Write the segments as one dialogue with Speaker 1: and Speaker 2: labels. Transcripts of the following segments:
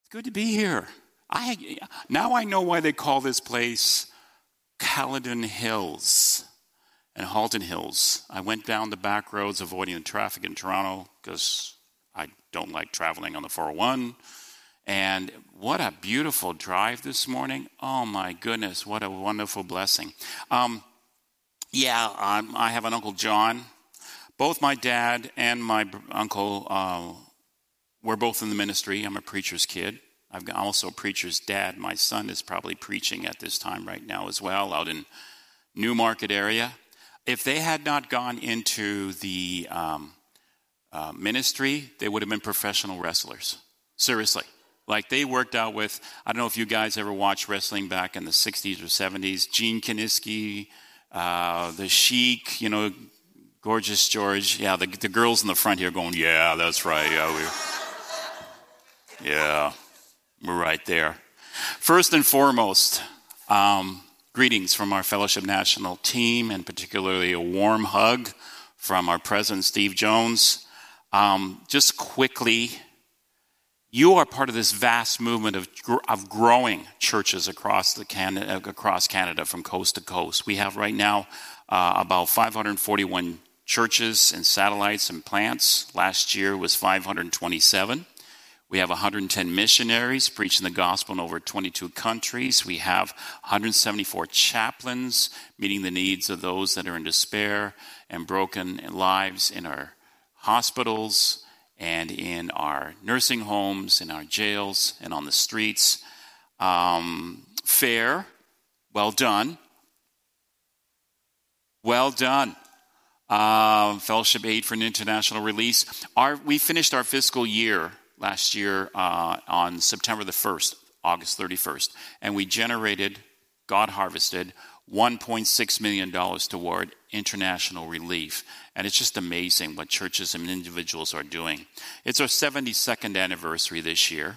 Speaker 1: Good to be here. Now I know why they call this place Caledon Hills and Halton Hills. I went down the back roads avoiding the traffic in Toronto because I don't like traveling on the 401. And what a beautiful drive this morning. Oh my goodness, what a wonderful blessing. I have an Uncle John. Both my dad and my uncle we're both in the ministry. I'm a preacher's kid. I'm also a preacher's dad. My son is probably preaching at this time right now as well, out in Newmarket area. If they had not gone into the ministry, they would have been professional wrestlers. Seriously. Like they worked out with, I don't know if you guys ever watched wrestling back in the 60s or 70s. Gene Kiniski, the Sheik, Gorgeous George. Yeah, the girls in the front here going, yeah, that's right. Yeah, we're right there. First and foremost, greetings from our Fellowship National team, and particularly a warm hug from our president, Steve Jones. Just quickly, you are part of this vast movement of growing churches across Canada from coast to coast. We have right now about 541 churches and satellites and plants. Last year was 527. We have 110 missionaries preaching the gospel in over 22 countries. We have 174 chaplains meeting the needs of those that are in despair and broken lives in our hospitals and in our nursing homes, in our jails, and on the streets. Fair, well done. Well done. Fellowship Aid for an International Release. We finished our fiscal year last year on September the 1st, August 31st, and we God harvested $1.6 million toward international relief. And it's just amazing what churches and individuals are doing. It's our 72nd anniversary this year.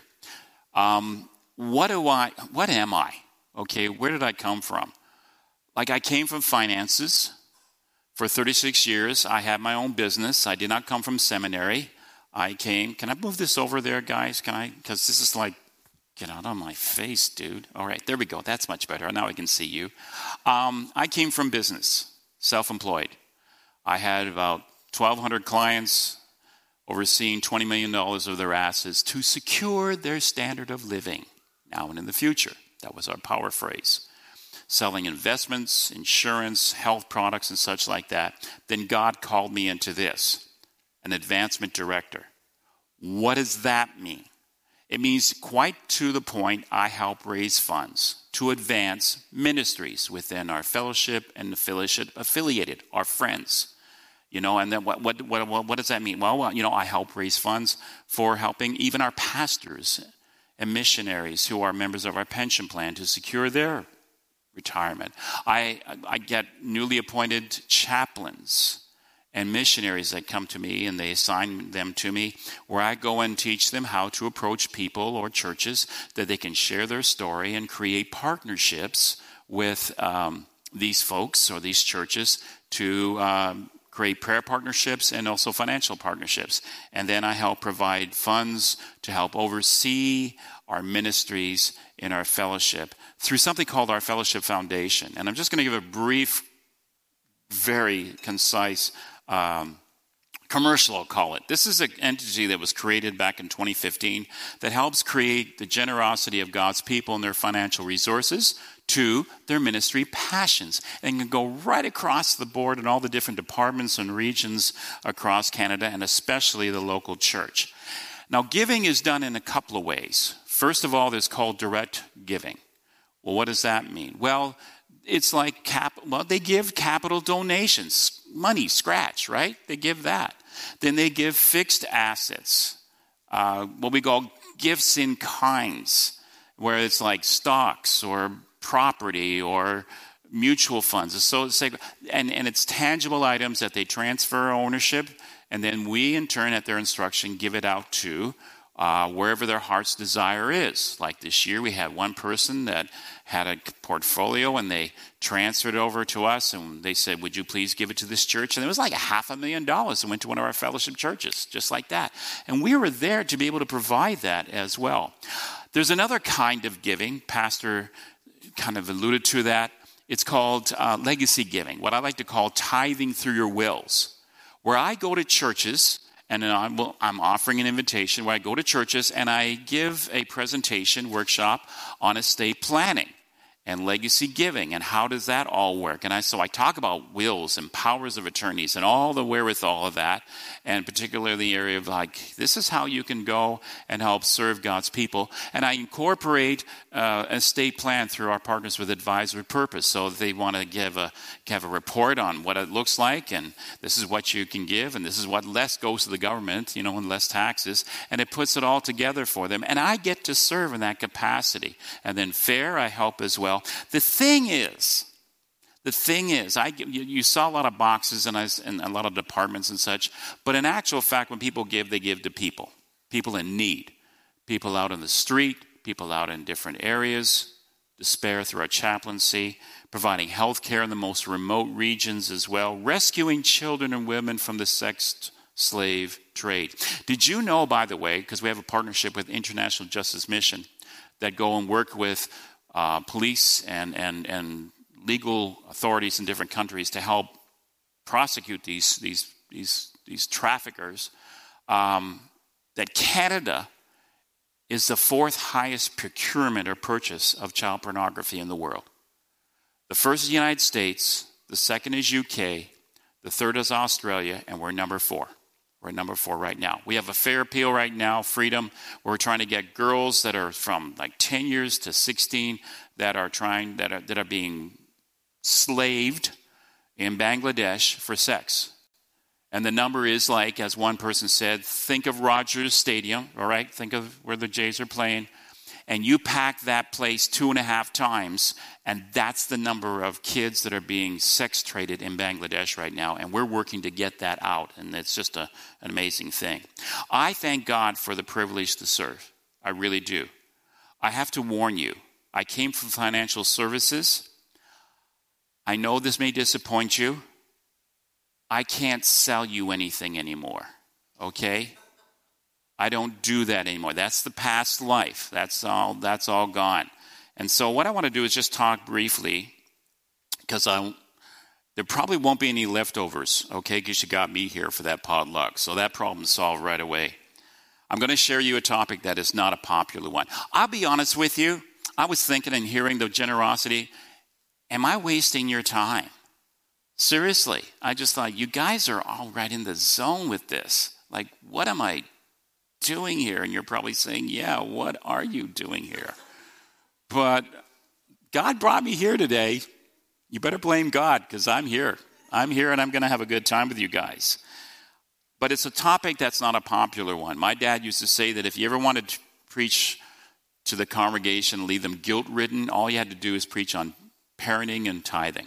Speaker 1: What am I? Okay, where did I come from? I came from finances. For 36 years, I had my own business. I did not come from seminary. Can I move this over there, guys? Because this is get out of my face, dude. All right, there we go. That's much better. Now I can see you. I came from business, self-employed. I had about 1,200 clients, overseeing $20 million of their assets to secure their standard of living now and in the future. That was our power phrase. Selling investments, insurance, health products, and such like that. Then God called me into this, an advancement director. What does that mean? It means quite to the point, I help raise funds to advance ministries within our fellowship and affiliated, our friends. And then what does that mean? Well, I help raise funds for helping even our pastors and missionaries who are members of our pension plan to secure their retirement. I get newly appointed chaplains and missionaries that come to me, and they assign them to me, where I go and teach them how to approach people or churches that they can share their story and create partnerships with these folks or these churches to create prayer partnerships and also financial partnerships. And then I help provide funds to help oversee our ministries in our fellowship through something called our Fellowship Foundation. And I'm just going to give a brief, very concise commercial, I'll call it. This is an entity that was created back in 2015 that helps create the generosity of God's people and their financial resources to their ministry passions, and can go right across the board in all the different departments and regions across Canada, and especially the local church. Now, giving is done in a couple of ways. First of all, there's called direct giving. Well, what does that mean? Well, it's like they give capital donations, money, scratch, right? They give that. Then they give fixed assets, what we call gifts in kinds, where it's like stocks or property or mutual funds. So it's and it's tangible items that they transfer ownership, and then we, in turn, at their instruction, give it out to wherever their heart's desire is. Like this year, we had one person that had a portfolio, and they transferred it over to us, and they said, would you please give it to this church? And it was like $500,000 that went to one of our fellowship churches, just like that. And we were there to be able to provide that as well. There's another kind of giving. Pastor kind of alluded to that. It's called legacy giving, what I like to call tithing through your wills, where I go to churches, and I'm offering an invitation where I go to churches and I give a presentation workshop on estate planning and legacy giving, and how does that all work? And so I talk about wills and powers of attorneys and all the wherewithal of that, and particularly the area of this is how you can go and help serve God's people. And I incorporate an estate plan through our partners with Advisory Purpose. So if they want to have a report on what it looks like, and this is what you can give, and this is what less goes to the government, and less taxes, and it puts it all together for them. And I get to serve in that capacity. And then FAIR, I help as well. The thing is, you saw a lot of boxes and a lot of departments and such, but in actual fact, when people give, they give to people in need, people out on the street, people out in different areas, despair through our chaplaincy, providing health care in the most remote regions as well, rescuing children and women from the sex slave trade. Did you know, by the way, because we have a partnership with International Justice Mission that go and work with police and legal authorities in different countries to help prosecute these traffickers, that Canada is the fourth highest procurement or purchase of child pornography in the world. The first is the United States, the second is UK, the third is Australia, and we're number 4. We're at number 4 right now. We have a FAIR appeal right now, Freedom, where we're trying to get girls that are from 10 years to 16 that are being slaved in Bangladesh for sex. And the number is as one person said, think of Rogers Stadium, all right? Think of where the Jays are playing. And you pack that place 2.5 times, and that's the number of kids that are being sex traded in Bangladesh right now. And we're working to get that out, and it's just an amazing thing. I thank God for the privilege to serve. I really do. I have to warn you, I came from financial services. I know this may disappoint you. I can't sell you anything anymore, okay? I don't do that anymore. That's the past life. That's all gone. And so what I want to do is just talk briefly, because there probably won't be any leftovers, okay, because you got me here for that potluck. So that problem's solved right away. I'm going to share you a topic that is not a popular one. I'll be honest with you. I was thinking and hearing the generosity, am I wasting your time? Seriously, I just thought, you guys are all right in the zone with this. What am I doing here? And you're probably saying, yeah, what are you doing here? But God brought me here today. You better blame God, because I'm here. I'm here, and I'm going to have a good time with you guys. But it's a topic that's not a popular one. My dad used to say that if you ever wanted to preach to the congregation, leave them guilt-ridden, all you had to do is preach on parenting and tithing.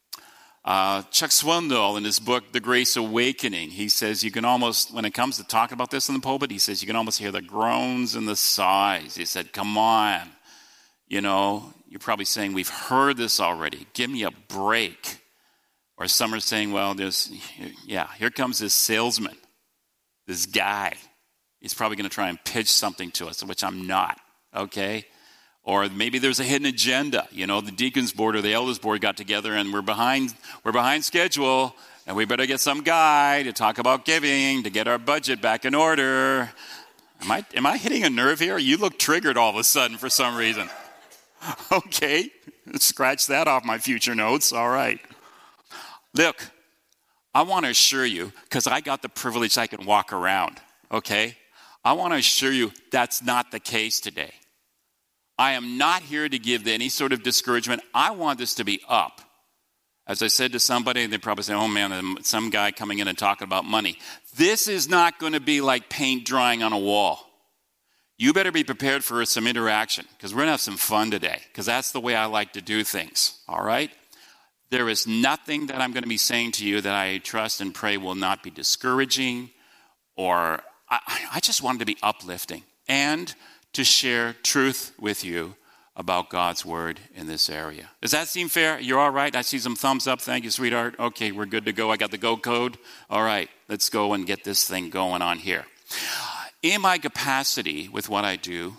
Speaker 1: Chuck Swindoll, in his book, The Grace Awakening, he says you can almost, when it comes to talking about this in the pulpit, he says you can almost hear the groans and the sighs. He said, come on. You're probably saying, we've heard this already. Give me a break. Or some are saying, well, here comes this salesman, this guy. He's probably going to try and pitch something to us, which I'm not, okay? Or maybe there's a hidden agenda. The deacons board or the elders board got together and we're behind schedule, and we better get some guy to talk about giving to get our budget back in order. Am I hitting a nerve here? You look triggered all of a sudden for some reason. Okay, scratch that off my future notes. All right. Look, I want to assure you, because I got the privilege I can walk around, okay? I want to assure you that's not the case today. I am not here to give any sort of discouragement. I want this to be up. As I said to somebody, they probably say, oh man, some guy coming in and talking about money. This is not going to be like paint drying on a wall. You better be prepared for some interaction, because we're going to have some fun today, because that's the way I like to do things, all right? There is nothing that I'm going to be saying to you that I trust and pray will not be discouraging, or I just wanted to be uplifting and to share truth with you about God's word in this area. Does that seem fair? You're all right? I see some thumbs up. Thank you, sweetheart. Okay, we're good to go. I got the go code. All right, let's go and get this thing going on here. In my capacity with what I do,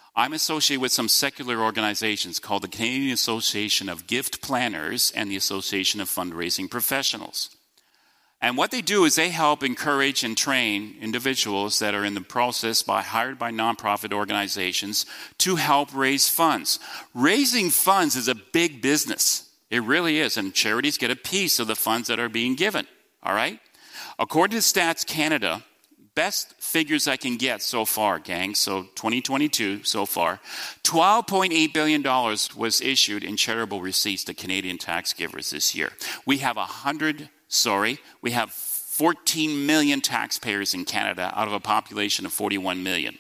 Speaker 1: I'm associated with some secular organizations called the Canadian Association of Gift Planners and the Association of Fundraising Professionals. And what they do is they help encourage and train individuals that are in the process hired by nonprofit organizations to help raise funds. Raising funds is a big business. It really is. And charities get a piece of the funds that are being given. All right? According to Stats Canada, best figures I can get so far, gang, so 2022 so far, $12.8 billion was issued in charitable receipts to Canadian tax givers this year. We have 14 million taxpayers in Canada out of a population of 41 million.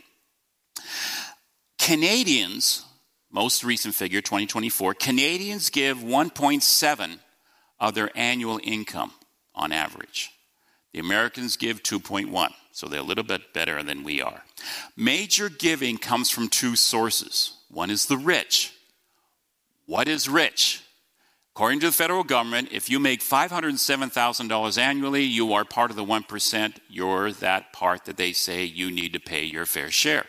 Speaker 1: Canadians, most recent figure, 2024, Canadians give 1.7 of their annual income on average. The Americans give 2.1, so they're a little bit better than we are. Major giving comes from two sources. One is the rich. What is rich? According to the federal government, if you make $507,000 annually, you are part of the 1%. You're that part that they say you need to pay your fair share.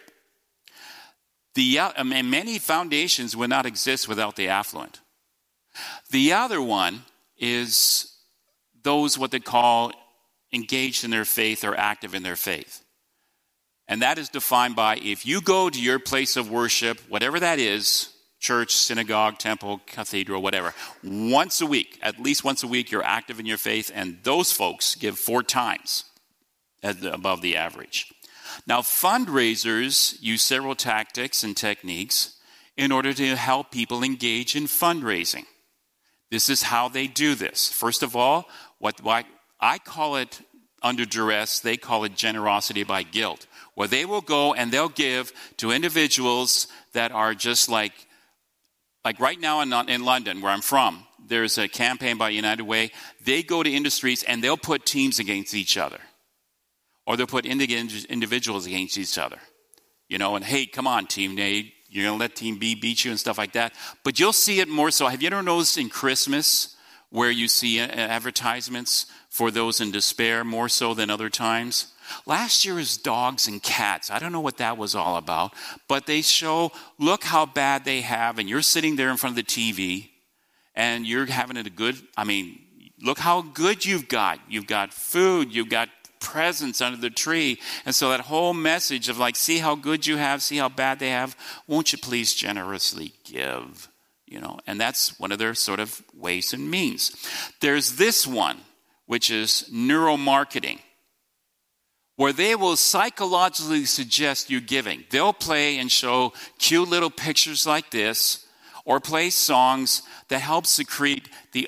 Speaker 1: Many foundations would not exist without the affluent. The other one is those what they call engaged in their faith or active in their faith. And that is defined by if you go to your place of worship, whatever that is, church, synagogue, temple, cathedral, whatever, once a week, at least once a week, you're active in your faith, and those folks give 4 times above the average. Now, fundraisers use several tactics and techniques in order to help people engage in fundraising. This is how they do this. First of all, what I call it under duress, they call it generosity by guilt, where they will go and they'll give to individuals that are just like right now in London, where I'm from, there's a campaign by United Way. They go to industries and they'll put teams against each other. Or they'll put individuals against each other. You know, and hey, come on, Team A, you're going to let Team B beat you and stuff like that. But you'll see it more so. Have you ever noticed in Christmas where you see advertisements for those in despair more so than other times? Last year was dogs and cats. I don't know what that was all about. But they show, look how bad they have, and you're sitting there in front of the TV, and you're having it look how good you've got. You've got food, you've got presents under the tree. And so that whole message of see how good you have, see how bad they have, won't you please generously give? And that's one of their sort of ways and means. There's this one, which is neuromarketing, where they will psychologically suggest you giving. They'll play and show cute little pictures like this, or play songs that help secrete the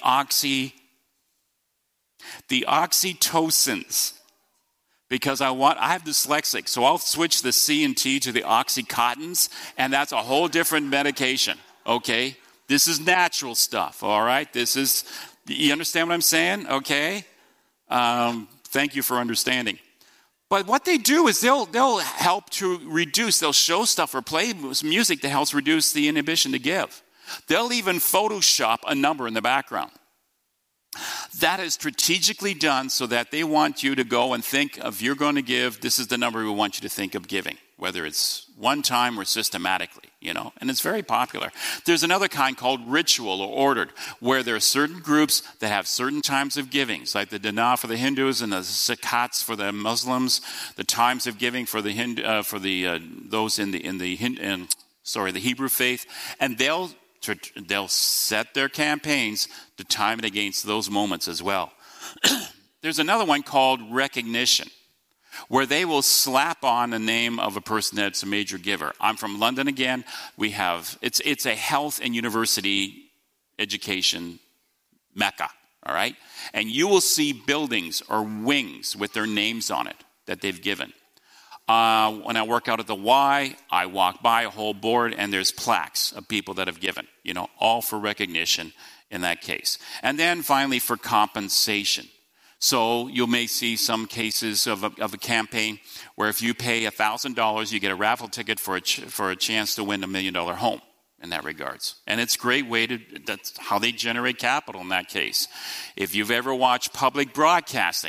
Speaker 1: oxytocins. Because I have dyslexic, so I'll switch the C and T to the Oxycontins, and that's a whole different medication, okay? This is natural stuff, all right? You understand what I'm saying, okay? Thank you for understanding. But what they do is they'll help to reduce, they'll show stuff or play music that helps reduce the inhibition to give. They'll even Photoshop a number in the background. That is strategically done so that they want you to go and think of, you're going to give, this is the number we want you to think of giving, whether it's one time or systematically, and it's very popular. There's another kind called ritual or ordered, where there are certain groups that have certain times of givings, like the Dana for the Hindus and the Zakats for the Muslims, the times of giving for the those in the Hebrew faith, and they'll set their campaigns to time it against those moments as well. There's another one called recognition, where they will slap on the name of a person that's a major giver. I'm from London again. It's a health and university education mecca, all right? And you will see buildings or wings with their names on it that they've given. When I work out at the Y, I walk by a whole board and there's plaques of people that have given, all for recognition in that case. And then finally for compensation. So you may see some cases of a campaign where if you pay $1,000, you get a raffle ticket for a chance to win $1 million home in that regards. And it's a great way that's how they generate capital in that case. If you've ever watched public broadcasting,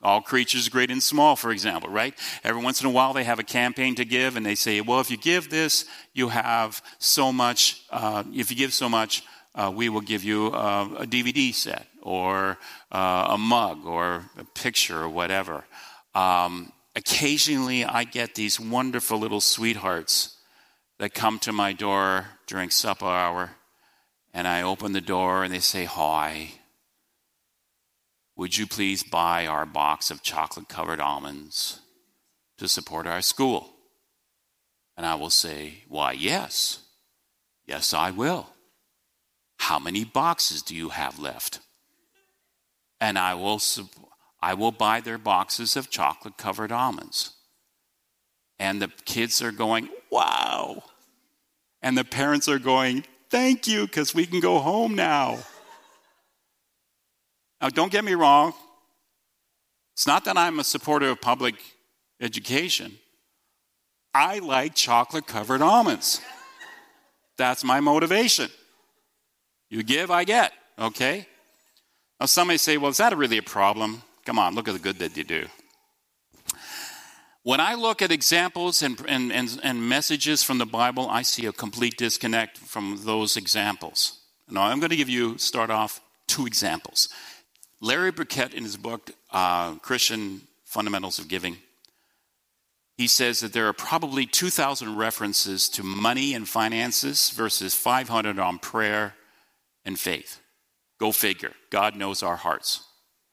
Speaker 1: All creatures, great and small, for example, right? Every once in a while, they have a campaign to give, and they say, well, if you give this, you have so much. If you give so much, we will give you a DVD set or a mug or a picture or whatever. Occasionally, I get these wonderful little sweethearts that come to my door during supper hour, and I open the door, and they say, hi. Would you please buy our box of chocolate-covered almonds to support our school? And I will say, why, yes. Yes, I will. How many boxes do you have left? And I will buy their boxes of chocolate-covered almonds. And the kids are going, wow. And the parents are going, thank you, because we can go home now. Now, don't get me wrong. It's not that I'm a supporter of public education. I like chocolate-covered almonds. That's my motivation. You give, I get, okay? Now, some may say, well, is that really a problem? Come on, look at the good that you do. When I look at examples and messages from the Bible, I see a complete disconnect from those examples. Now, I'm going to start off 2 examples. Larry Burkett, in his book, Christian Fundamentals of Giving, he says that there are probably 2,000 references to money and finances versus 500 on prayer and faith. Go figure. God knows our hearts.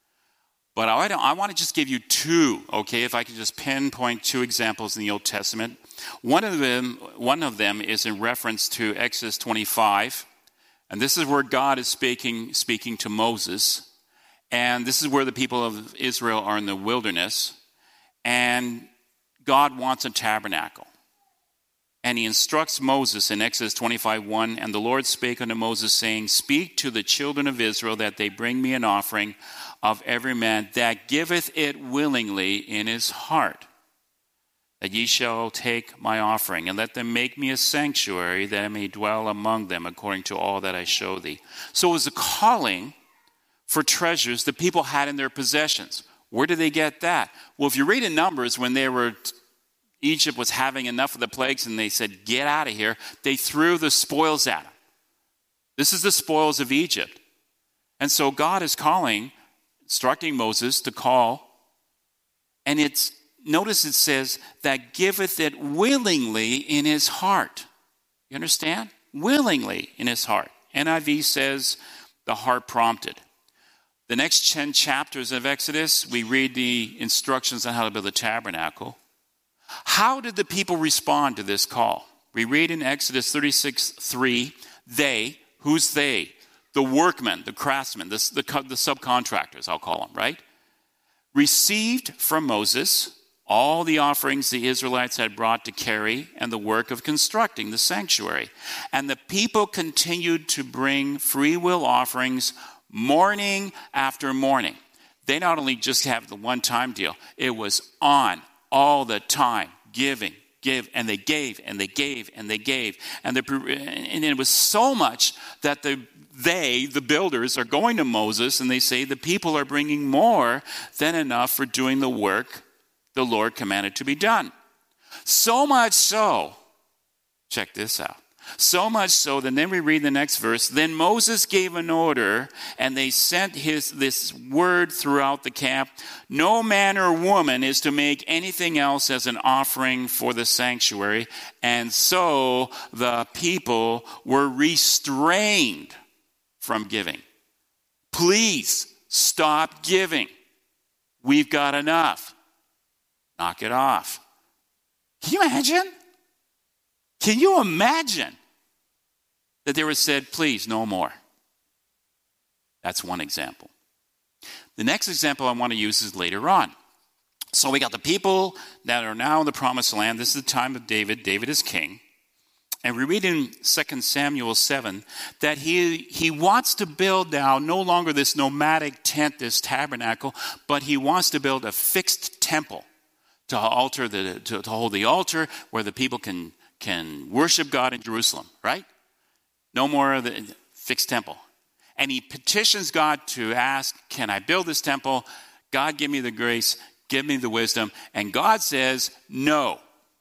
Speaker 1: But I want to just give you 2, okay, if I can just pinpoint 2 examples in the Old Testament. One of them is in reference to Exodus 25, and this is where God is speaking to Moses. And this is where the people of Israel are in the wilderness. And God wants a tabernacle. And he instructs Moses in Exodus 25:1, and the Lord spake unto Moses, saying, speak to the children of Israel that they bring me an offering of every man that giveth it willingly in his heart. That ye shall take my offering, and let them make me a sanctuary, that I may dwell among them according to all that I show thee. So it was a calling for treasures the people had in their possessions. Where did they get that? Well, if you read in Numbers, when Egypt was having enough of the plagues and they said, get out of here, they threw the spoils at them. This is the spoils of Egypt. And so God is instructing Moses to call, and notice it says, that giveth it willingly in his heart. You understand? Willingly in his heart. NIV says, the heart prompted. The next 10 chapters of Exodus, we read the instructions on how to build a tabernacle. How did the people respond to this call? We read in Exodus 36:3, they, who's they? The workmen, the craftsmen, the subcontractors, I'll call them, right? Received from Moses all the offerings the Israelites had brought to carry and the work of constructing the sanctuary. And the people continued to bring free will offerings morning after morning. They not only just have the one-time deal, it was on all the time, give, and they gave, and they gave, and they gave. And it was so much that the builders, are going to Moses, and they say the people are bringing more than enough for doing the work the Lord commanded to be done. So much so, check this out. So much so that then we read the next verse. Then Moses gave an order, and they sent this word throughout the camp. No man or woman is to make anything else as an offering for the sanctuary. And so the people were restrained from giving. Please stop giving. We've got enough. Knock it off. Can you imagine? Can you imagine that they were said, please, no more? That's one example. The next example I want to use is later on. So we got the people that are now in the promised land. This is the time of David. David is king. And we read in 2 Samuel 7 that he wants to build now no longer this nomadic tent, this tabernacle, but he wants to build a fixed temple to hold the altar where the people can worship God in Jerusalem, right? No more of the fixed temple. And he petitions God to ask, can I build this temple? God, give me the grace, give me the wisdom. And God says, no.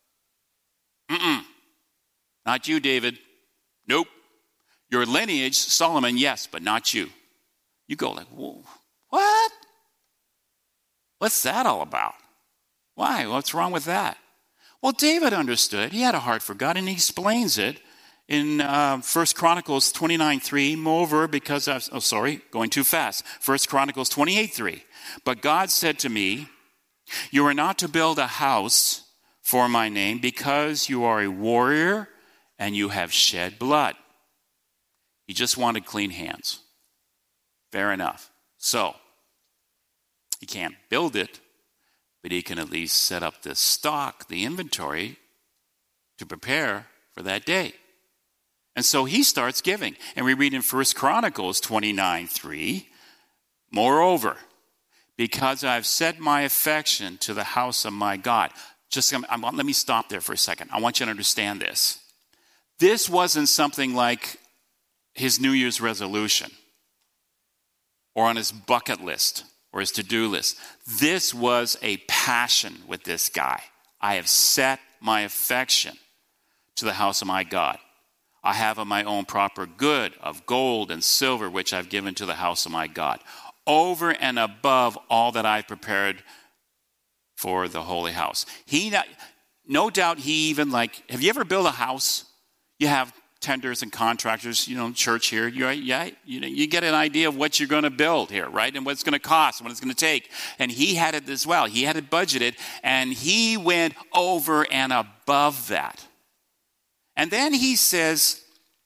Speaker 1: Not you, David. Nope. Your lineage, Solomon, yes, but not you. You go like, whoa, what? What's that all about? Why? What's wrong with that? Well, David understood. He had a heart for God, and he explains it in 1 Chronicles 29:3. Moreover, because going too fast. 1 Chronicles 28:3. But God said to me, you are not to build a house for my name because you are a warrior and you have shed blood. He just wanted clean hands. Fair enough. So, he can't build it, but he can at least set up the stock, the inventory, to prepare for that day. And so he starts giving. And we read in 1 Chronicles 29:3, moreover, because I've set my affection to the house of my God. Let me stop there for a second. I want you to understand this. This wasn't something like his New Year's resolution or on his bucket list or his to-do list. This was a passion with this guy. I have set my affection to the house of my God. I have of my own proper good of gold and silver, which I've given to the house of my God, over and above all that I've prepared for the holy house. No doubt he even have you ever built a house? You have tenders and contractors, church here. You get an idea of what you're going to build here, right? And what it's going to cost and what it's going to take. And he had it as well. He had it budgeted, and he went over and above that. And then he says,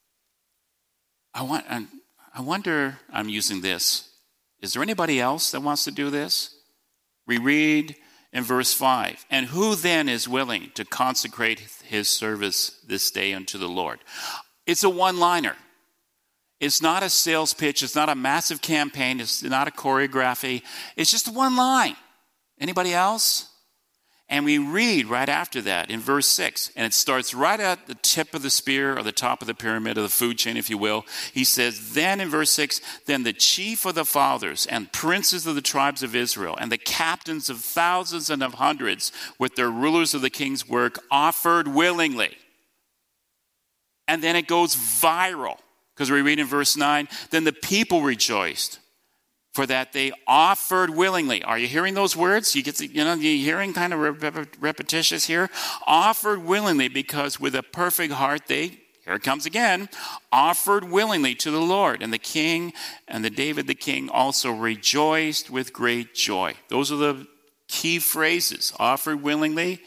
Speaker 1: I wonder, I'm using this. Is there anybody else that wants to do this? We read in verse 5, and who then is willing to consecrate his service this day unto the Lord? It's a one-liner. It's not a sales pitch. It's not a massive campaign. It's not a choreography. It's just one line. Anybody else? And we read right after that in verse 6, and it starts right at the tip of the spear or the top of the pyramid of the food chain, if you will. He says, then in verse 6, then the chief of the fathers and princes of the tribes of Israel and the captains of thousands and of hundreds with their rulers of the king's work offered willingly. And then it goes viral, because we read in verse 9, then the people rejoiced, for that they offered willingly. Are you hearing those words? You're hearing kind of repetitious here. Offered willingly, because with a perfect heart they, here it comes again, offered willingly to the Lord. And the king and David the king also rejoiced with great joy. Those are the key phrases. Offered willingly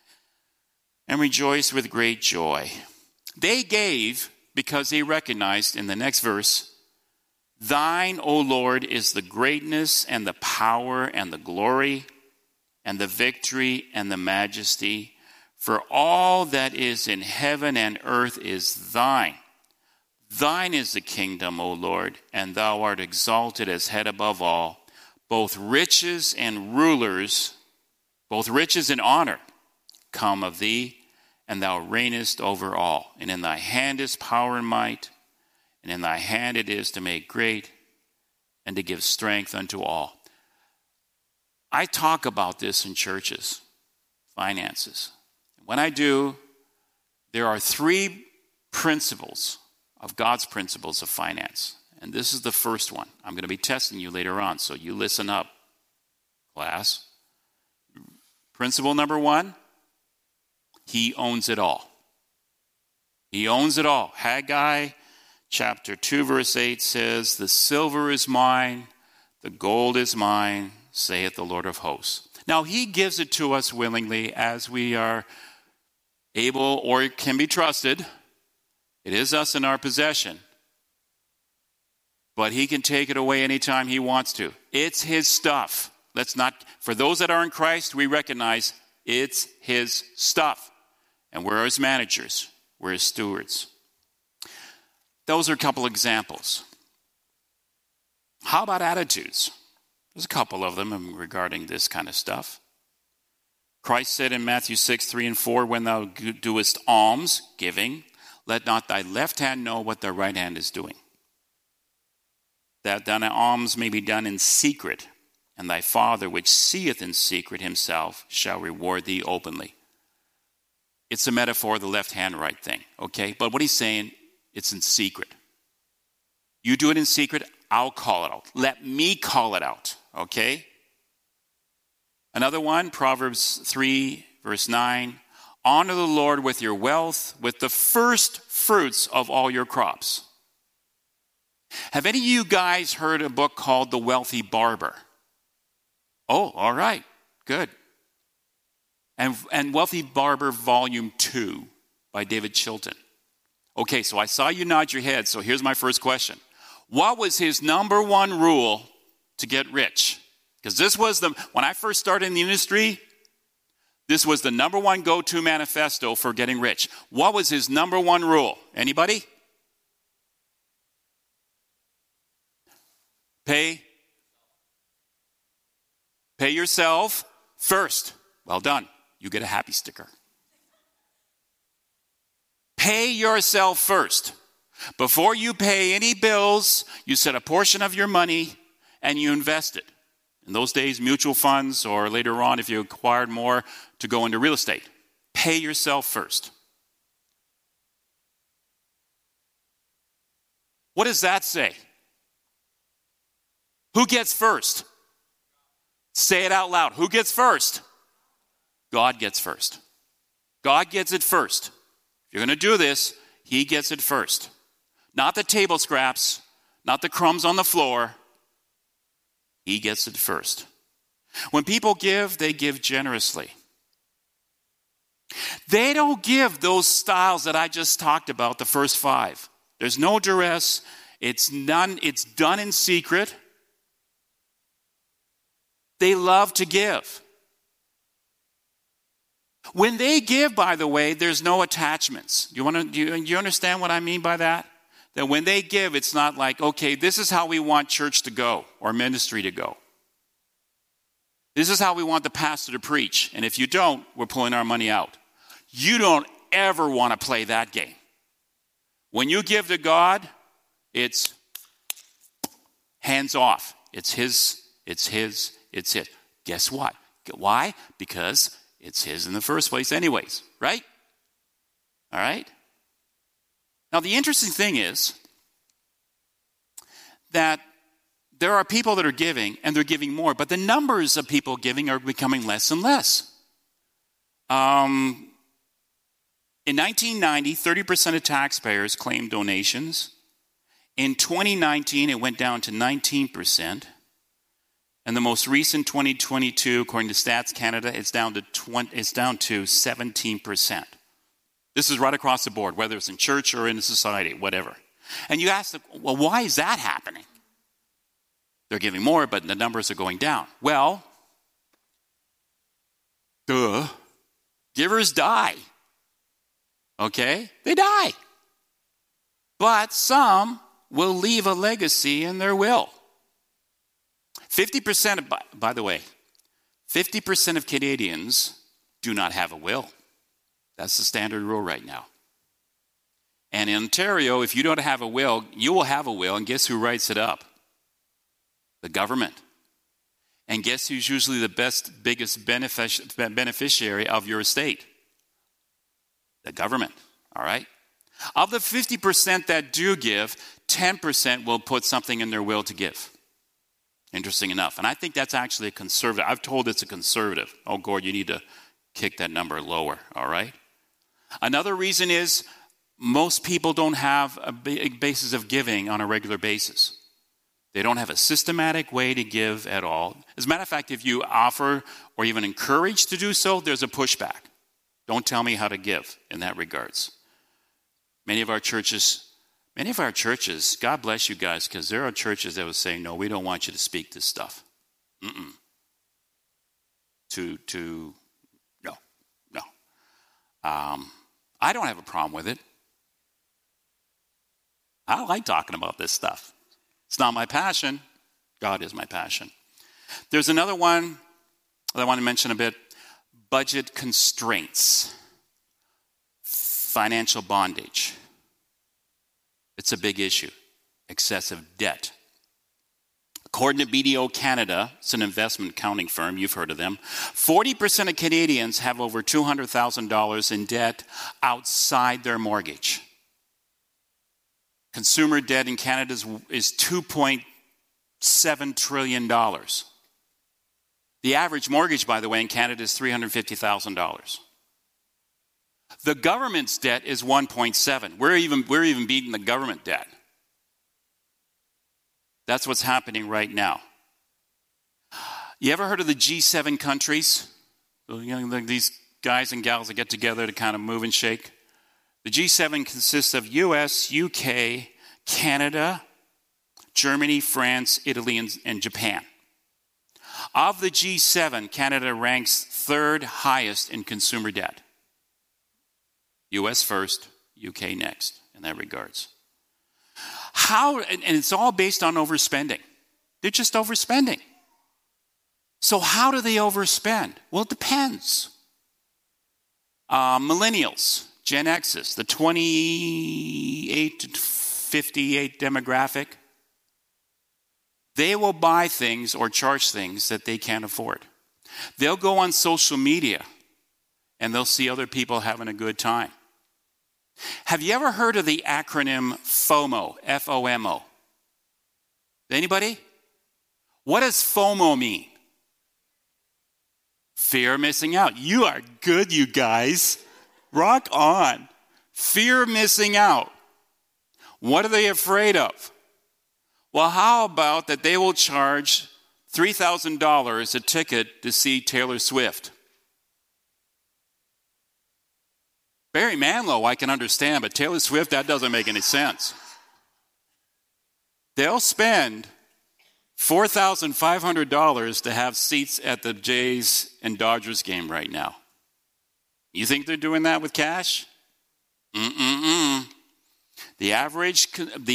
Speaker 1: and rejoiced with great joy. They gave because they recognized in the next verse, thine, O Lord, is the greatness and the power and the glory and the victory and the majesty. For all that is in heaven and earth is thine. Thine is the kingdom, O Lord, and thou art exalted as head above all. Both riches and rulers, both riches and honor come of thee, and thou reignest over all. And in thy hand is power and might, and in thy hand it is to make great and to give strength unto all. I talk about this in churches, finances. When I do, there are 3 principles of God's principles of finance. And this is the first one. I'm going to be testing you later on, so you listen up, class. Principle number 1, he owns it all. He owns it all. Haggai chapter 2, verse 8 says, the silver is mine, the gold is mine, saith the Lord of hosts. Now, he gives it to us willingly as we are able or can be trusted. It is us in our possession. But he can take it away anytime he wants to. It's his stuff. For those that are in Christ, we recognize it's his stuff. And we're his managers. We're his stewards. Those are a couple examples. How about attitudes? There's a couple of them regarding this kind of stuff. Christ said in Matthew 6:3-4, when thou doest alms, giving, let not thy left hand know what thy right hand is doing. That thine alms may be done in secret, and thy Father which seeth in secret himself shall reward thee openly. It's a metaphor, the left hand, right thing, okay? But what he's saying, it's in secret. You do it in secret, I'll call it out. Let me call it out, okay? Another one, Proverbs 3, verse 9. Honor the Lord with your wealth, with the first fruits of all your crops. Have any of you guys heard a book called The Wealthy Barber? Oh, all right, good. And Wealthy Barber Volume 2 by David Chilton. Okay, so I saw you nod your head, so here's my first question. What was his number one rule to get rich? Because this was when I first started in the industry, this was the number one go-to manifesto for getting rich. What was his number one rule? Anybody? Pay yourself first. Well done. You get a happy sticker. Pay yourself first. Before you pay any bills, you set a portion of your money and you invest it. In those days, mutual funds, or later on, if you acquired more, to go into real estate. Pay yourself first. What does that say? Who gets first? Say it out loud. Who gets first? God gets first. God gets it first. If you're going to do this, he gets it first. Not the table scraps, not the crumbs on the floor. He gets it first. When people give, they give generously. They don't give those styles that I just talked about, the first 5. There's no duress. It's done in secret. They love to give. When they give, by the way, there's no attachments. Do you understand what I mean by that? That when they give, it's not like, okay, this is how we want church to go or ministry to go. This is how we want the pastor to preach. And if you don't, we're pulling our money out. You don't ever want to play that game. When you give to God, it's hands off. It's his. Guess what? Why? Because it's his in the first place anyways, right? All right? Now, the interesting thing is that there are people that are giving, and they're giving more, but the numbers of people giving are becoming less and less. In 1990, 30% of taxpayers claimed donations. In 2019, it went down to 19%. And the most recent 2022, according to Stats Canada, it's down to 17%. This is right across the board, whether it's in church or in society, whatever. And you ask, well, why is that happening? They're giving more, but the numbers are going down. Well, givers die. Okay? They die. But some will leave a legacy in their will. 50%, by the way, 50% of Canadians do not have a will. That's the standard rule right now. And in Ontario, if you don't have a will, you will have a will, and guess who writes it up? The government. And guess who's usually the biggest beneficiary of your estate? The government, all right? Of the 50% that do give, 10% will put something in their will to give. Interesting enough. And I think that's actually a conservative. I've told it's a conservative. Oh, Gord, you need to kick that number lower, all right? Another reason is most people don't have a big basis of giving on a regular basis. They don't have a systematic way to give at all. As a matter of fact, if you offer or even encourage to do so, there's a pushback. Don't tell me how to give in that regards. Many of our churches, God bless you guys, because there are churches that will say, no, we don't want you to speak this stuff. No. I don't have a problem with it. I like talking about this stuff. It's not my passion. God is my passion. There's another one that I want to mention a bit. Budget constraints. Financial bondage. It's a big issue. Excessive debt. According to BDO Canada, it's an investment accounting firm, you've heard of them, 40% of Canadians have over $200,000 in debt outside their mortgage. Consumer debt in Canada is $2.7 trillion. The average mortgage, by the way, in Canada is $350,000. The government's debt is 1.7. We're even beating the government debt. That's what's happening right now. You ever heard of the G7 countries? These guys and gals that get together to kind of move and shake. The G7 consists of US, UK, Canada, Germany, France, Italy, and Japan. Of the G7, Canada ranks third highest in consumer debt. US first, UK next, in that regards. And it's all based on overspending. They're just overspending. So how do they overspend? Well, it depends. Millennials, Gen Xs, the 28 to 58 demographic, they will buy things or charge things that they can't afford. They'll go on social media and they'll see other people having a good time. Have you ever heard of the acronym FOMO, F-O-M-O? Anybody? What does FOMO mean? Fear of missing out. You are good, you guys. Rock on. Fear of missing out. What are they afraid of? Well, how about that they will charge $3,000 a ticket to see Taylor Swift? Barry Manilow, I can understand, but Taylor Swift, that doesn't make any sense. They'll spend $4,500 to have seats at the Jays and Dodgers game right now. You think they're doing that with cash? The average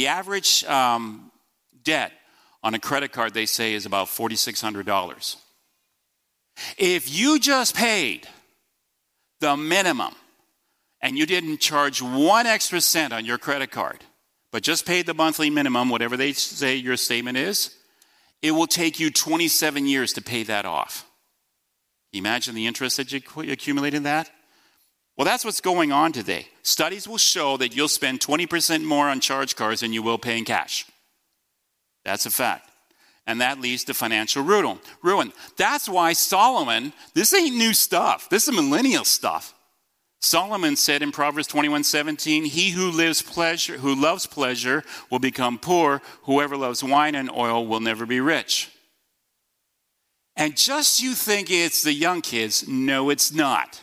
Speaker 1: debt on a credit card, they say, is about $4,600. If you just paid the minimum and you didn't charge one extra cent on your credit card, but just paid the monthly minimum, whatever they say your statement is, it will take you 27 years to pay that off. Imagine the interest that you accumulate in that. Well, that's what's going on today. Studies will show that you'll spend 20% more on charge cards than you will pay in cash. That's a fact. And that leads to financial ruin. That's why Solomon, this ain't new stuff. This is millennial stuff. Solomon said in Proverbs 21:17, he who loves pleasure will become poor. Whoever loves wine and oil will never be rich. And just you think it's the young kids. No, it's not.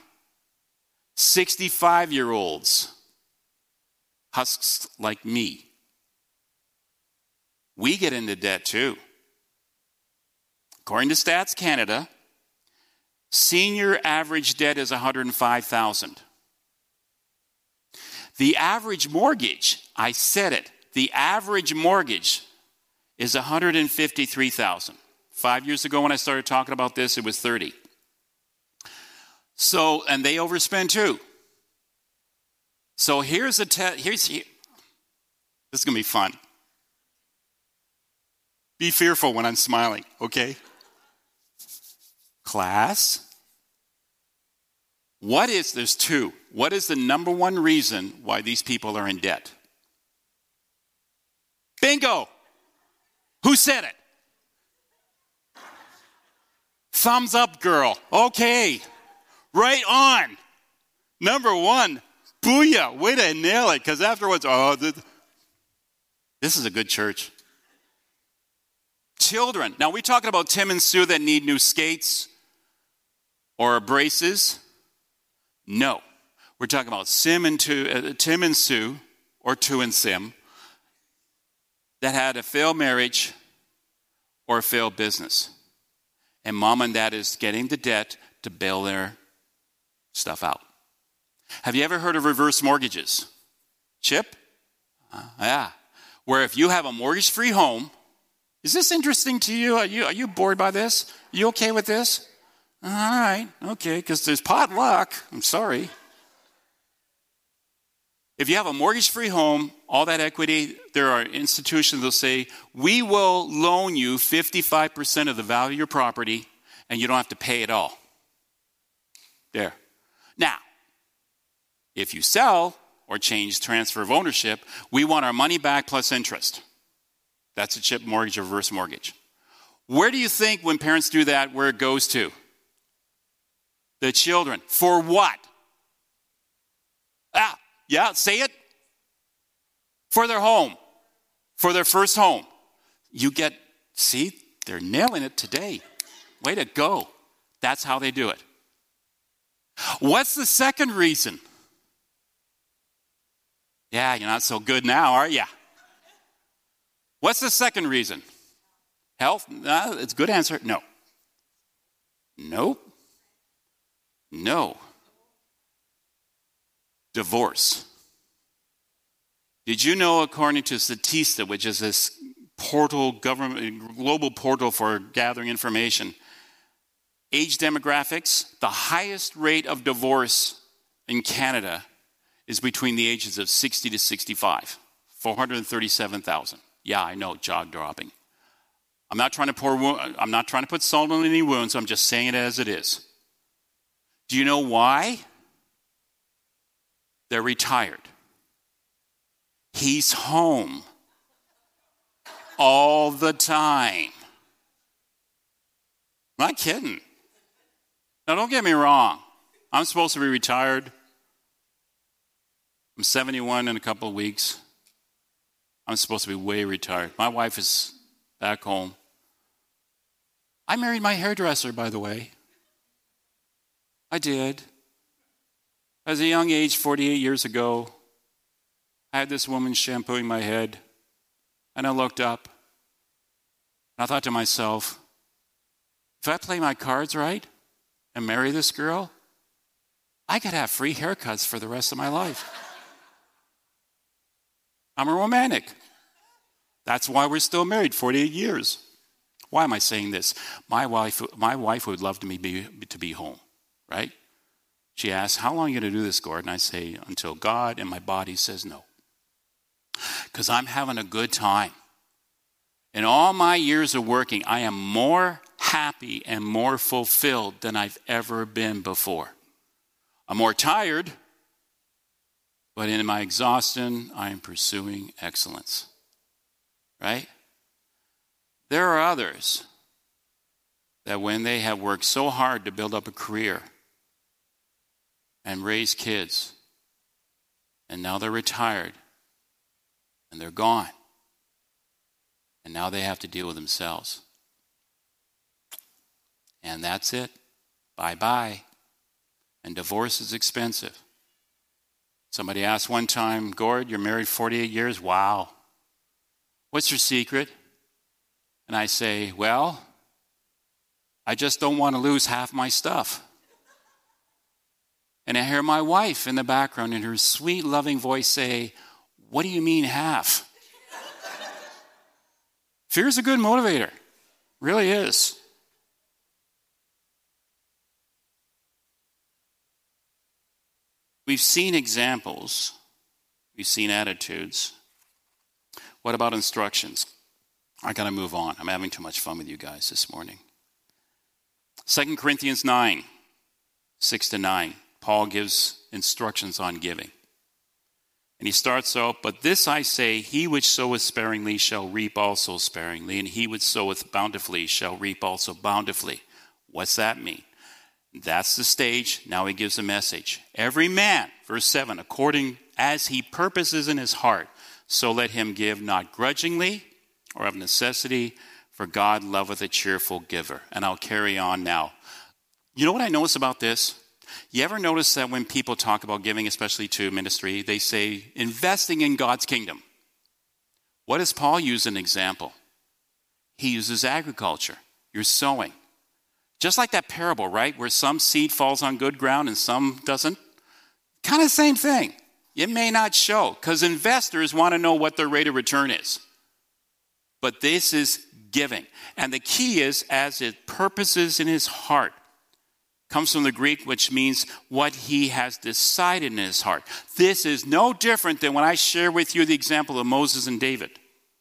Speaker 1: 65-year-olds, husks like me, we get into debt too. According to Stats Canada, senior average debt is $105,000. The average mortgage, I said it, the average mortgage is $153,000. 5 years ago when I started talking about this, it was $30,000. So, and they overspend too. So here's this is going to be fun. Be fearful when I'm smiling, okay? Class, there's two. What is the number one reason why these people are in debt? Bingo! Who said it? Thumbs up, girl. Okay. Right on. Number one. Booyah. Way to nail it. Because afterwards, this is a good church. Children. Now, we talking about Tim and Sue that need new skates or braces? No. We're talking about Tim and Sue, or Tu and Sim, that had a failed marriage or a failed business. And mom and dad is getting the debt to bail their stuff out. Have you ever heard of reverse mortgages? Chip? Yeah. Where if you have a mortgage-free home, is this interesting to you? Are you bored by this? You okay with this? All right, okay, because there's potluck. I'm sorry. If you have a mortgage-free home, all that equity, there are institutions that will say, we will loan you 55% of the value of your property, and you don't have to pay it all. There. Now, if you sell or change transfer of ownership, we want our money back plus interest. That's a chip mortgage or reverse mortgage. Where do you think when parents do that, where it goes to? The children. For what? Yeah, say it. For their home. For their first home. See, they're nailing it today. Way to go. That's how they do it. What's the second reason? Yeah, you're not so good now, are you? What's the second reason? Health? It's a good answer. No. Nope. No. Divorce. Did you know, according to Statista, which is this global portal for gathering information, age demographics, the highest rate of divorce in Canada is between the ages of 60 to 65, 437,000. Yeah, I know, jaw dropping. I'm not trying to put salt on any wounds. I'm just saying it as it is. Do you know why? They're retired. He's home all the time. I'm not kidding. Now, don't get me wrong. I'm supposed to be retired. I'm 71 in a couple of weeks. I'm supposed to be way retired. My wife is back home. I married my hairdresser, by the way. I did. At a young age, 48 years ago, I had this woman shampooing my head, and I looked up, and I thought to myself, if I play my cards right and marry this girl, I could have free haircuts for the rest of my life. I'm a romantic. That's why we're still married 48 years. Why am I saying this? My wife would love me to be home, right? She asks, how long are you going to do this, Gordon? I say, until God and my body says no. Because I'm having a good time. In all my years of working, I am more happy and more fulfilled than I've ever been before. I'm more tired, but in my exhaustion, I am pursuing excellence. Right? There are others that when they have worked so hard to build up a career and raise kids, and now they're retired, and they're gone, and now they have to deal with themselves. And that's it. Bye-bye. And divorce is expensive. Somebody asked one time, Gord, you're married 48 years? Wow. What's your secret? And I say, well, I just don't want to lose half my stuff. And I hear my wife in the background in her sweet, loving voice say, what do you mean half? Fear's a good motivator. Really is. We've seen examples. We've seen attitudes. What about instructions? I got to move on. I'm having too much fun with you guys this morning. 2 Corinthians 9, 6-9. Paul gives instructions on giving. And he starts out, but this I say, he which soweth sparingly shall reap also sparingly, and he which soweth bountifully shall reap also bountifully. What's that mean? That's the stage. Now he gives a message. Every man, verse 7, according as he purposes in his heart, so let him give, not grudgingly or of necessity, for God loveth a cheerful giver. And I'll carry on now. You know what I notice about this? You ever notice that when people talk about giving, especially to ministry, they say investing in God's kingdom? What does Paul use an example? He uses agriculture. You're sowing. Just like that parable, right? Where some seed falls on good ground and some doesn't. Kind of same thing. It may not show because investors want to know what their rate of return is. But this is giving. And the key is as it purposes in his heart. Comes from the Greek, which means what he has decided in his heart. This is no different than when I share with you the example of Moses and David.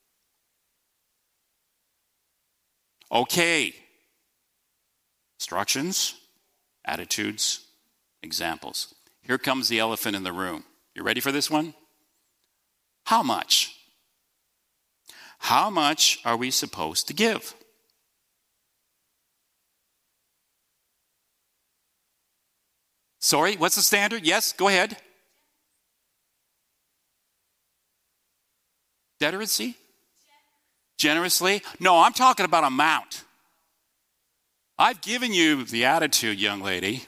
Speaker 1: Okay. Instructions, attitudes, examples. Here comes the elephant in the room. You ready for this one? How much? How much are we supposed to give? Sorry, what's the standard? Yes, go ahead. Generously? Generously? No, I'm talking about amount. I've given you the attitude, young lady.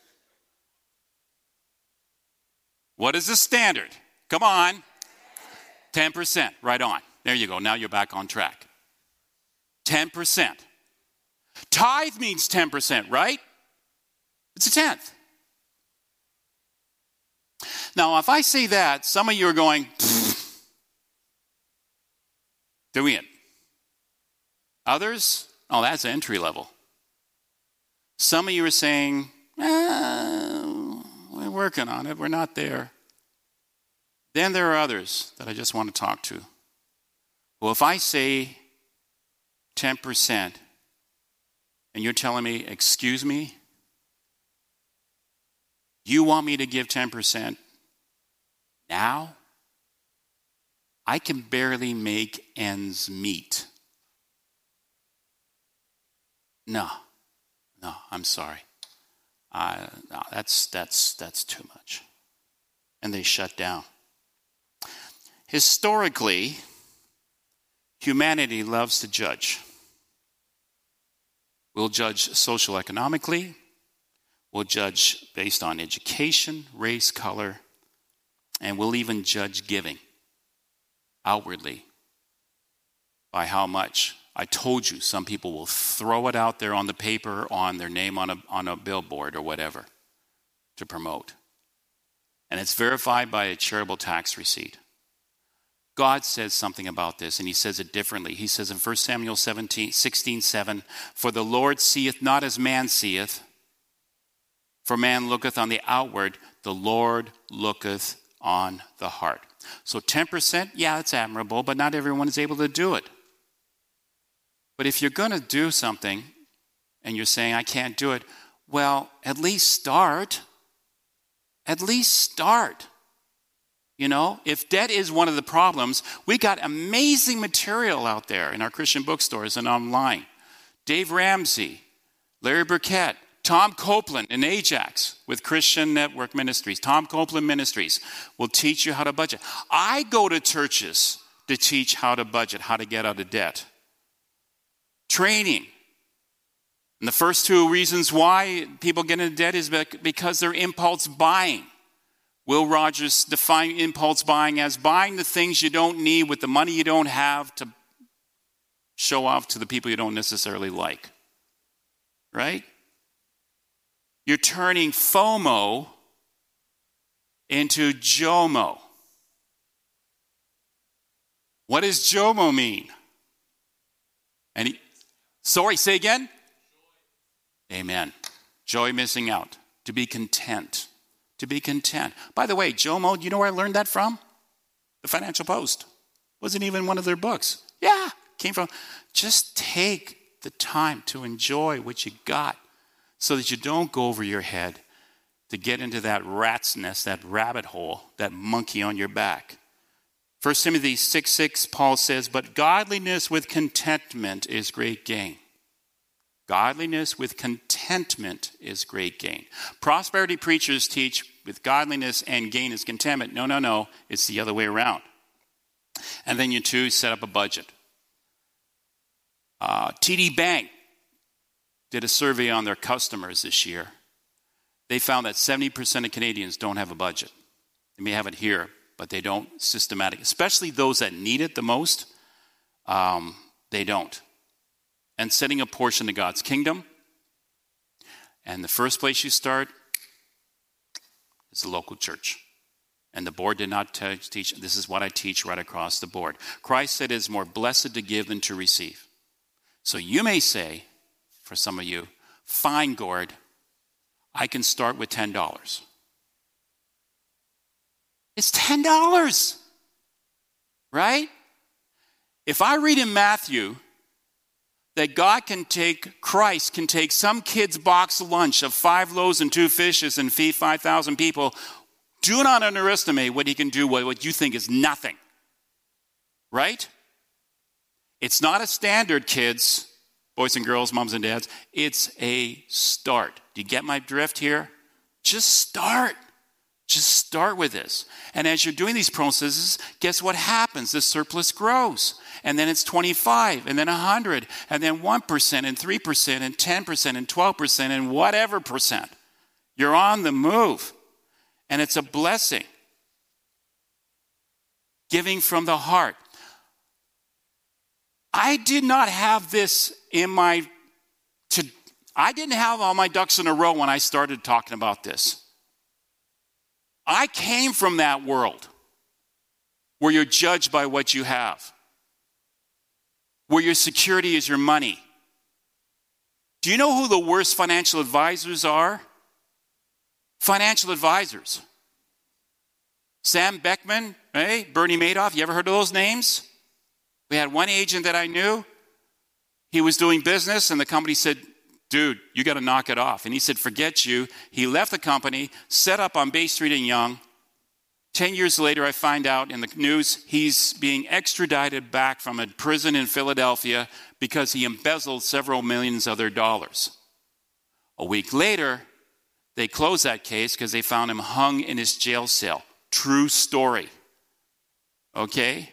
Speaker 1: What is the standard? Come on. 10%. Right on. There you go. Now you're back on track. 10%. Tithe means 10%, right? It's a tenth. Now, if I say that, some of you are going, doing it. Others, oh, that's entry level. Some of you are saying, we're working on it. We're not there. Then there are others that I just want to talk to. Well, if I say 10% and you're telling me, excuse me, you want me to give 10% now? I can barely make ends meet. No, I'm sorry. No, that's too much. And they shut down. Historically, humanity loves to judge. We'll judge socioeconomically. We'll judge based on education, race, color, and we'll even judge giving outwardly by how much. I told you, some people will throw it out there on the paper, on their name on a billboard or whatever to promote. And it's verified by a charitable tax receipt. God says something about this, and he says it differently. He says in 1 Samuel 16:7, "For the Lord seeth not as man seeth, for man looketh on the outward, the Lord looketh on the heart." So 10%, yeah, it's admirable, but not everyone is able to do it. But if you're going to do something and you're saying, I can't do it, well, at least start. At least start. You know, if debt is one of the problems, we got amazing material out there in our Christian bookstores and online. Dave Ramsey, Larry Burkett, Tom Copeland in Ajax with Christian Network Ministries. Tom Copeland Ministries will teach you how to budget. I go to churches to teach how to budget, how to get out of debt. Training. And the first two reasons why people get into debt is because they're impulse buying. Will Rogers defined impulse buying as buying the things you don't need with the money you don't have to show off to the people you don't necessarily like. Right? You're turning FOMO into JOMO. What does JOMO mean? Sorry, say again? Joy. Amen. Joy missing out. To be content. To be content. By the way, JOMO, do you know where I learned that from? The Financial Post. Wasn't even one of their books. Yeah, came from. Just take the time to enjoy what you got so that you don't go over your head to get into that rat's nest, that rabbit hole, that monkey on your back. 1 Timothy 6:6, Paul says, "But godliness with contentment is great gain." Godliness with contentment is great gain. Prosperity preachers teach with godliness and gain is contentment. No. It's the other way around. And then you two set up a budget. TD Bank did a survey on their customers this year. They found that 70% of Canadians don't have a budget. They may have it here, but they don't systematically, especially those that need it the most, they don't. And setting a portion to God's kingdom. And the first place you start is the local church. And the board did not teach, this is what I teach right across the board. Christ said it is more blessed to give than to receive. So you may say, for some of you, fine, Gord, I can start with $10. It's $10, right? If I read in Matthew that Christ can take some kid's box lunch of 5 loaves and 2 fishes and feed 5,000 people, do not underestimate what he can do with what you think is nothing. Right? It's not a standard, kids, boys and girls, moms and dads. It's a start. Do you get my drift here? Just start. Just start with this. And as you're doing these processes, guess what happens? The surplus grows. And then it's 25, and then 100, and then 1%, and 3%, and 10%, and 12%, and whatever percent. You're on the move. And it's a blessing. Giving from the heart. I did not have this I didn't have all my ducks in a row when I started talking about this. I came from that world where you're judged by what you have, where your security is your money. Do you know who the worst financial advisors are? Financial advisors. Sam Beckman, Bernie Madoff, you ever heard of those names? We had one agent that I knew. He was doing business and the company said, dude, you got to knock it off. And he said, forget you. He left the company, set up on Bay Street in Yonge. 10 years later, I find out in the news he's being extradited back from a prison in Philadelphia because he embezzled several millions of their dollars. A week later, they closed that case because they found him hung in his jail cell. True story. Okay?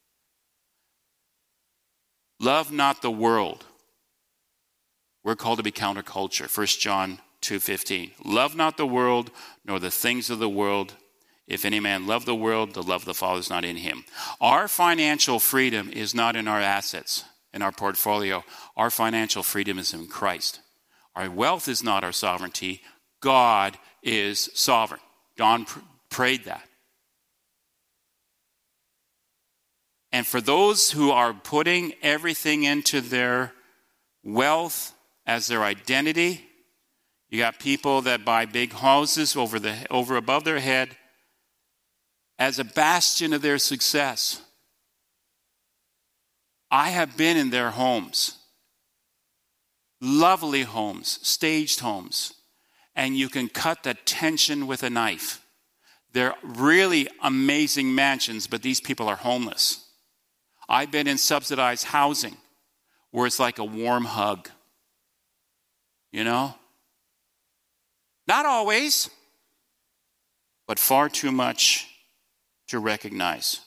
Speaker 1: Love not the world. We're called to be counterculture. 1 John 2:15. Love not the world, nor the things of the world. If any man love the world, the love of the Father is not in him. Our financial freedom is not in our assets, in our portfolio. Our financial freedom is in Christ. Our wealth is not our sovereignty. God is sovereign. John prayed that. And for those who are putting everything into their wealth as their identity, you got people that buy big houses over above their head as a bastion of their success. I have been in their homes, lovely homes, staged homes, and you can cut the tension with a knife. They're really amazing mansions, but these people are homeless. I've been in subsidized housing where it's like a warm hug. You know? Not always, but far too much to recognize.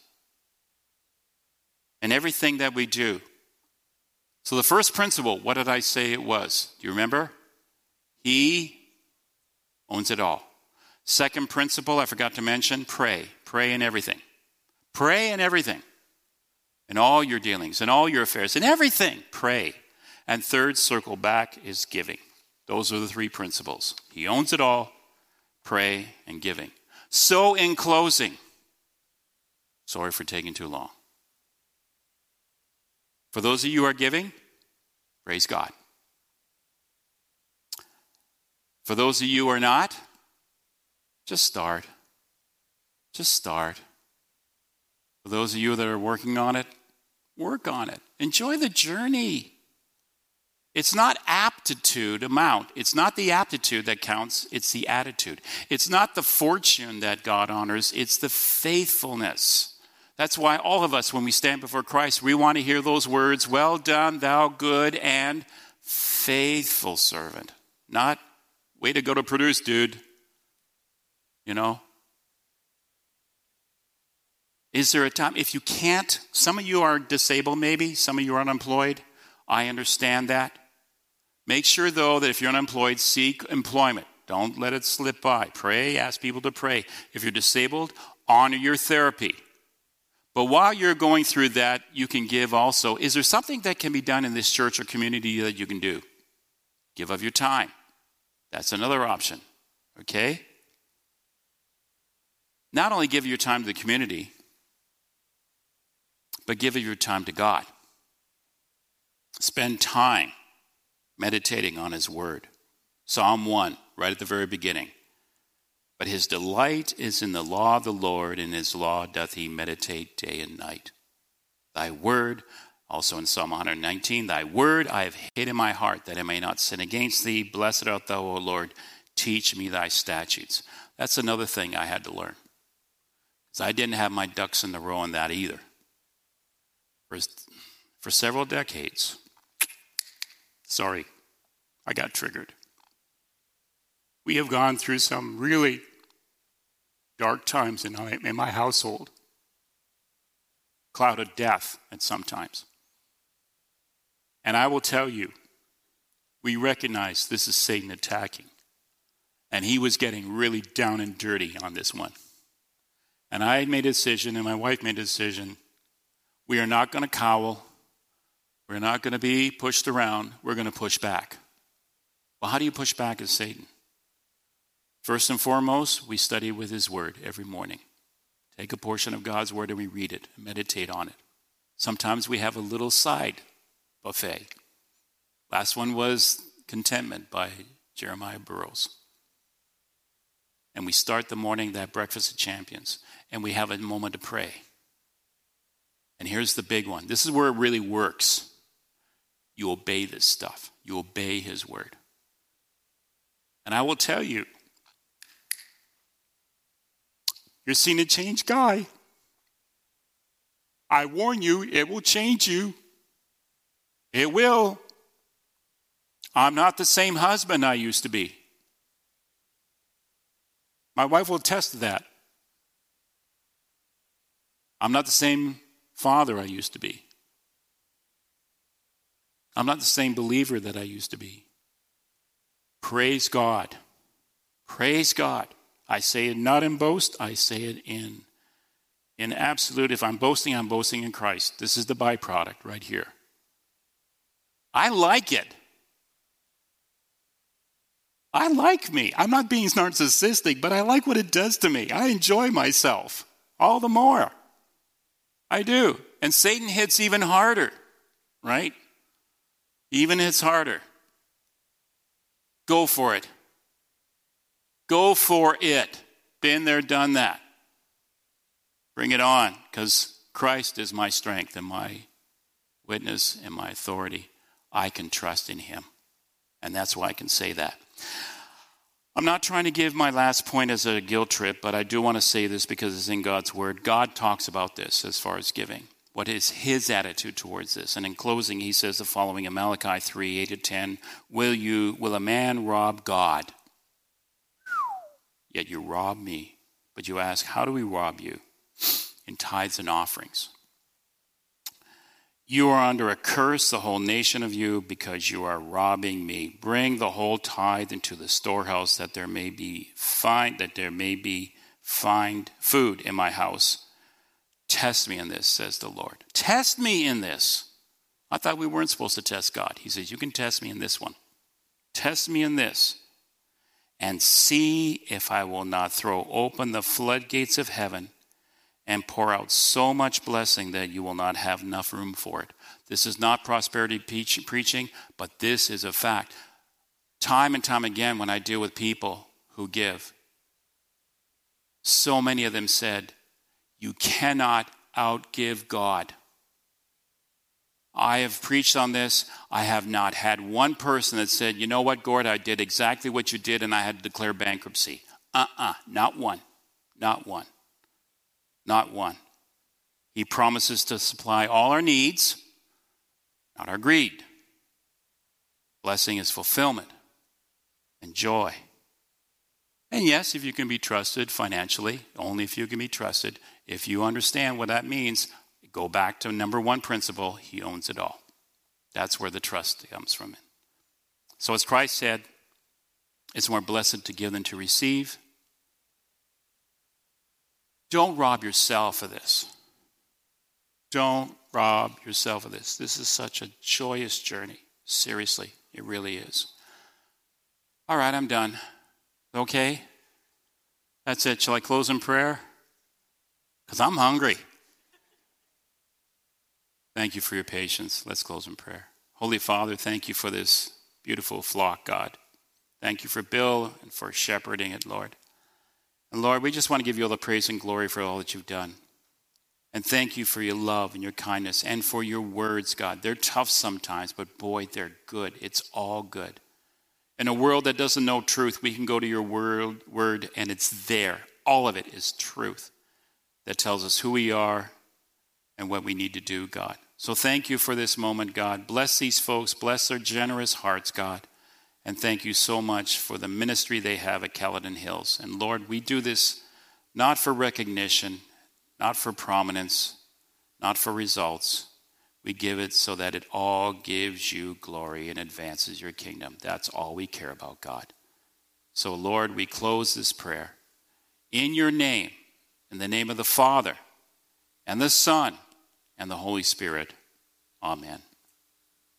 Speaker 1: And everything that we do. So the first principle, what did I say it was? Do you remember? He owns it all. Second principle, I forgot to mention, pray. Pray in everything. Pray in everything. In all your dealings, in all your affairs, in everything, pray. And third, circle back, is giving. Those are the 3 principles. He owns it all, pray, and giving. So in closing, sorry for taking too long. For those of you who are giving, praise God. For those of you who are not, just start. Just start. For those of you that are working on it, work on it. Enjoy the journey. It's not aptitude amount. It's not the aptitude that counts. It's the attitude. It's not the fortune that God honors. It's the faithfulness. That's why all of us, when we stand before Christ, we want to hear those words, well done, thou good and faithful servant. Not, way to go to produce, dude. You know? Is there a time, if you can't, some of you are disabled maybe, some of you are unemployed. I understand that. Make sure, though, that if you're unemployed, seek employment. Don't let it slip by. Pray, ask people to pray. If you're disabled, honor your therapy. But while you're going through that, you can give also. Is there something that can be done in this church or community that you can do? Give of your time. That's another option. Okay? Not only give your time to the community, but give of your time to God. Spend time meditating on His Word. Psalm 1, right at the very beginning. But his delight is in the law of the Lord, and his law doth he meditate day and night. Thy word, also in Psalm 119, thy word I have hid in my heart, that I may not sin against thee. Blessed art thou, O Lord. Teach me thy statutes. That's another thing I had to learn, because I didn't have my ducks in a row on that either. For several decades, sorry, I got triggered. We have gone through some really dark times in my household. Cloud of death at some times. And I will tell you, we recognize this is Satan attacking. And he was getting really down and dirty on this one. And I made a decision, and my wife made a decision. We are not going to cower. We're not going to be pushed around. We're going to push back. Well, how do you push back at Satan? First and foremost, we study with his word every morning. Take a portion of God's word and we read it and meditate on it. Sometimes we have a little side buffet. Last one was Contentment by Jeremiah Burroughs. And we start the morning, that breakfast of champions, and we have a moment to pray. And here's the big one. This is where it really works. You obey this stuff. You obey his word. And I will tell you, you're seeing a changed guy. I warn you, it will change you. It will. I'm not the same husband I used to be. My wife will attest to that. I'm not the same father I used to be. I'm not the same believer that I used to be. Praise God. Praise God. I say it not in boast, I say it in absolute. If I'm boasting in Christ. This is the byproduct right here. I like it. I like me. I'm not being narcissistic, but I like what it does to me. I enjoy myself all the more. I do. And Satan hits even harder, right? Even hits harder. Go for it. Go for it. Been there, done that. Bring it on, because Christ is my strength and my witness and my authority. I can trust in him. And that's why I can say that. I'm not trying to give my last point as a guilt trip, but I do want to say this because it's in God's word. God talks about this as far as giving. What is his attitude towards this? And in closing, he says the following in Malachi 3, 8-10, will a man rob God? Yet you rob me. But you ask, how do we rob you? In tithes and offerings. You are under a curse, the whole nation of you, because you are robbing me. Bring the whole tithe into the storehouse, that there may be food in my house. Test me in this, says the Lord. Test me in this. I thought we weren't supposed to test God. He says, you can test me in this one. Test me in this. And see if I will not throw open the floodgates of heaven and pour out so much blessing that you will not have enough room for it. This is not prosperity preaching, but this is a fact. Time and time again, when I deal with people who give, so many of them said, you cannot outgive God. I have preached on this. I have not had one person that said, you know what, Gord, I did exactly what you did and I had to declare bankruptcy. Not one. Not one. Not one. He promises to supply all our needs, not our greed. Blessing is fulfillment and joy. And yes, if you can be trusted financially, only if you can be trusted. If you understand what that means, go back to number one principle, he owns it all. That's where the trust comes from. So as Christ said, it's more blessed to give than to receive. Don't rob yourself of this. Don't rob yourself of this. This is such a joyous journey. Seriously, it really is. All right, I'm done. Okay? That's it. Shall I close in prayer? Because I'm hungry. Thank you for your patience. Let's close in prayer. Holy Father, thank you for this beautiful flock, God. Thank you for Bill and for shepherding it, Lord. And Lord, we just want to give you all the praise and glory for all that you've done. And thank you for your love and your kindness and for your words, God. They're tough sometimes, but boy, they're good. It's all good. In a world that doesn't know truth, we can go to your word and it's there. All of it is truth that tells us who we are and what we need to do, God. So thank you for this moment, God. Bless these folks. Bless their generous hearts, God. And thank you so much for the ministry they have at Caledon Hills. And Lord, we do this not for recognition, not for prominence, not for results. We give it so that it all gives you glory and advances your kingdom. That's all we care about, God. So, Lord, we close this prayer in your name, in the name of the Father and the Son and the Holy Spirit. Amen.